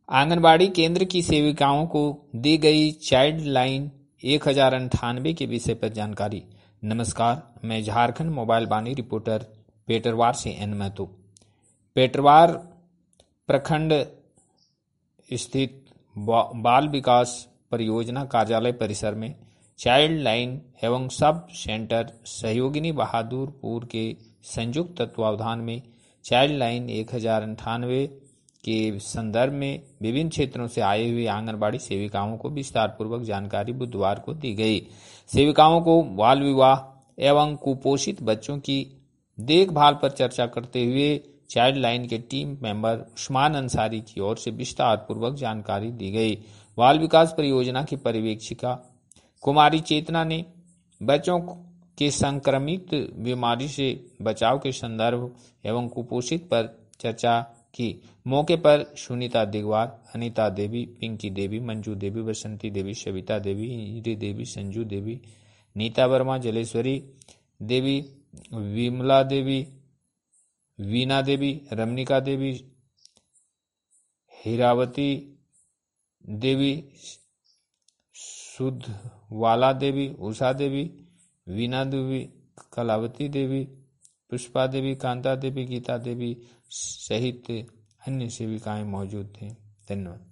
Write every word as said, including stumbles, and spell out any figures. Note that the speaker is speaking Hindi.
आंगनबाड़ी केंद्र की सेविकाओं को दी गई चाइल्ड लाइन एक हजार अंठानवे के विषय पर जानकारी। नमस्कार, मैं झारखंड मोबाइल बानी रिपोर्टर पेटरवार से एन महतो। पेटरवार प्रखंड स्थित बाल विकास परियोजना कार्यालय परिसर में चाइल्ड लाइन एवं सब सेंटर सहयोगिनी बहादुरपुर के संयुक्त तत्वावधान में चाइल्ड लाइन एक हजार अंठानवे के संदर्भ में विभिन्न क्षेत्रों से आए हुए आंगनबाड़ी सेविकाओं को विस्तार पूर्वक जानकारी बुधवार को दी गई। सेविकाओं को बाल विवाह एवं कुपोषित बच्चों की देखभाल पर चर्चा करते हुए चाइल्ड लाइन के टीम मेंबर उस्मान अंसारी की ओर से विस्तार पूर्वक जानकारी दी गई। बाल विकास परियोजना की पर्यवेक्षिका कुमारी चेतना ने बच्चों के संक्रमित बीमारी से बचाव के संदर्भ एवं कुपोषित पर चर्चा की। मौके पर सुनीता दिगवार, अनीता देवी, पिंकी देवी, मंजू देवी, बसंती देवी, सविता देवी, इंद्री देवी, संजू देवी, नीता वर्मा, जलेश्वरी देवी, विमला देवी, वीना देवी, रमनिका देवी, हीरावती देवी, सुधवाला देवी, उषा देवी, वीना देवी, कलावती देवी, पुष्पा देवी, कांता देवी, गीता देवी सहित अन्य सेविकाएं मौजूद थे। धन्यवाद।